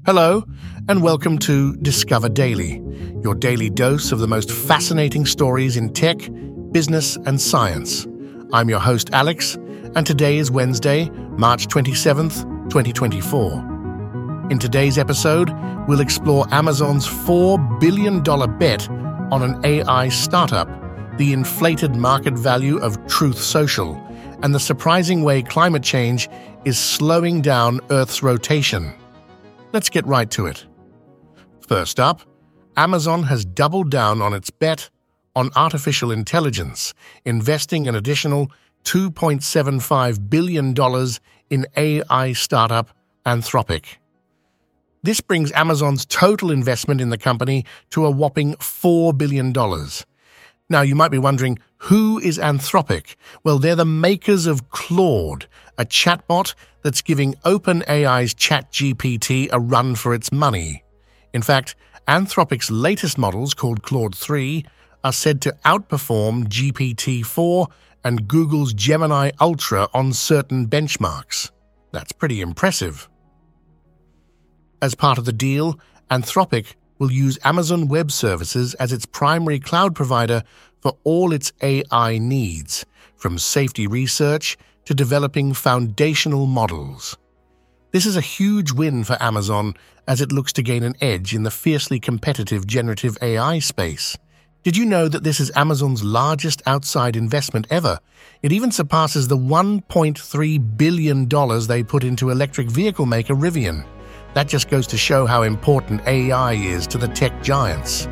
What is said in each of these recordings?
Hello, and welcome to Discover Daily, your daily dose of the most fascinating stories in tech, business, and science. I'm your host, Alex, and today is Wednesday, March 27th, 2024. In today's episode, we'll explore Amazon's $4 billion bet on an AI startup, the inflated market value of Truth Social, and the surprising way climate change is slowing down Earth's rotation. Let's get right to it. First up, Amazon has doubled down on its bet on artificial intelligence, investing an additional $2.75 billion in AI startup Anthropic. This brings Amazon's total investment in the company to a whopping $4 billion. Now, you might be wondering, who is Anthropic? Well, they're the makers of Claude, a chatbot that's giving OpenAI's ChatGPT a run for its money. In fact, Anthropic's latest models, called Claude 3, are said to outperform GPT-4 and Google's Gemini Ultra on certain benchmarks. That's pretty impressive. As part of the deal, Anthropic will use Amazon Web Services as its primary cloud provider for all its AI needs, from safety research to developing foundational models. This is a huge win for Amazon as it looks to gain an edge in the fiercely competitive generative AI space. Did you know that this is Amazon's largest outside investment ever? It even surpasses the $1.3 billion they put into electric vehicle maker Rivian. That just goes to show how important AI is to the tech giants.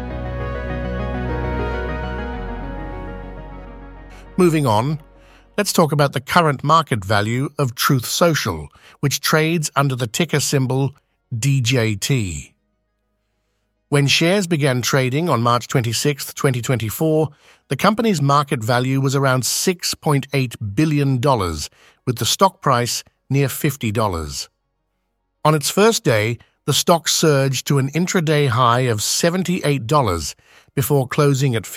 Moving on, let's talk about the current market value of Truth Social, which trades under the ticker symbol DJT. When shares began trading on March 26, 2024, the company's market value was around $6.8 billion, with the stock price near $50. On its first day, the stock surged to an intraday high of $78 before closing at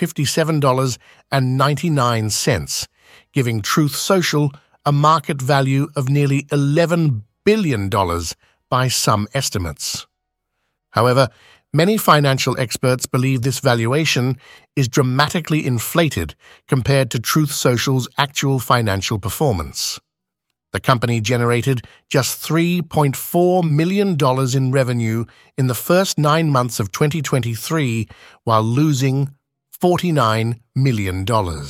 $57.99, giving Truth Social a market value of nearly $11 billion by some estimates. However, many financial experts believe this valuation is dramatically inflated compared to Truth Social's actual financial performance. The company generated just $3.4 million in revenue in the first 9 months of 2023 while losing $49 million.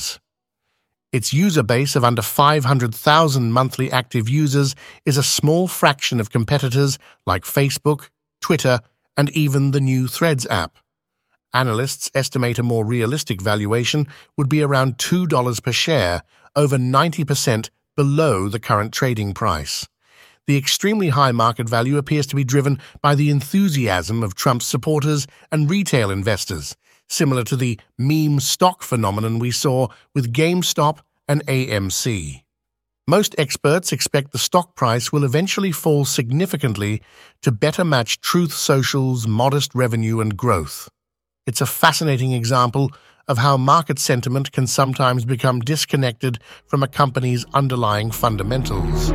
Its user base of under 500,000 monthly active users is a small fraction of competitors like Facebook, Twitter, and even the new Threads app. Analysts estimate a more realistic valuation would be around $2 per share, over 90% below the current trading price. The extremely high market value appears to be driven by the enthusiasm of Trump's supporters and retail investors, similar to the meme stock phenomenon we saw with GameStop and AMC. Most experts expect the stock price will eventually fall significantly to better match Truth Social's modest revenue and growth. It's a fascinating example of how market sentiment can sometimes become disconnected from a company's underlying fundamentals.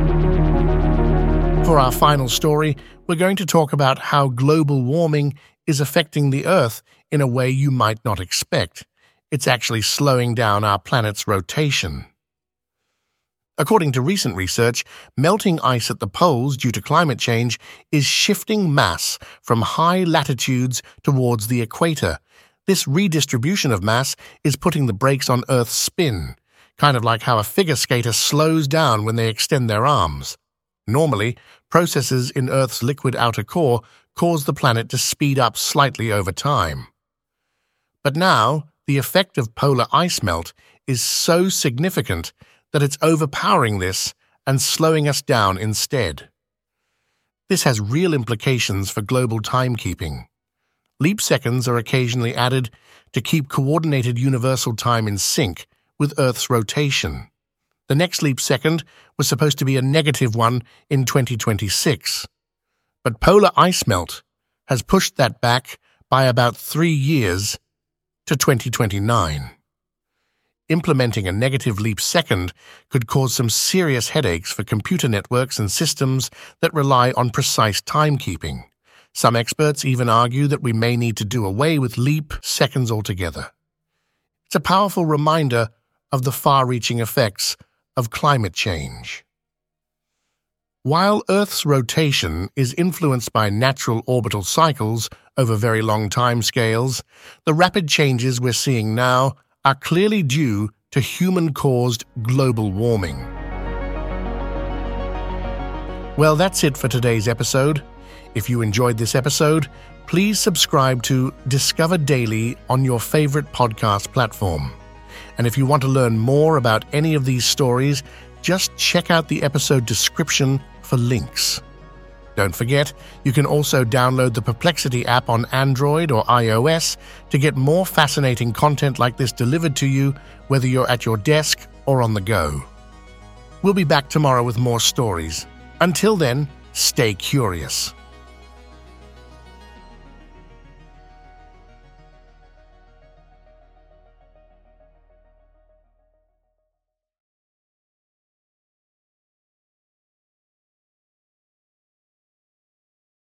For our final story, we're going to talk about how global warming is affecting the Earth in a way you might not expect. It's actually slowing down our planet's rotation. According to recent research, melting ice at the poles due to climate change is shifting mass from high latitudes towards the equator. This redistribution of mass is putting the brakes on Earth's spin, kind of like how a figure skater slows down when they extend their arms. Normally, processes in Earth's liquid outer core cause the planet to speed up slightly over time. But now, the effect of polar ice melt is so significant that it's overpowering this and slowing us down instead. This has real implications for global timekeeping. Leap seconds are occasionally added to keep coordinated universal time in sync with Earth's rotation. The next leap second was supposed to be a negative one in 2026. But polar ice melt has pushed that back by about 3 years to 2029. Implementing a negative leap second could cause some serious headaches for computer networks and systems that rely on precise timekeeping. Some experts even argue that we may need to do away with leap seconds altogether. It's a powerful reminder of the far-reaching effects of climate change. While Earth's rotation is influenced by natural orbital cycles over very long timescales, the rapid changes we're seeing now are clearly due to human-caused global warming. Well, that's it for today's episode. If you enjoyed this episode, please subscribe to Discover Daily on your favorite podcast platform. And if you want to learn more about any of these stories, just check out the episode description for links. Don't forget, you can also download the Perplexity app on Android or iOS to get more fascinating content like this delivered to you, whether you're at your desk or on the go. We'll be back tomorrow with more stories. Until then, stay curious.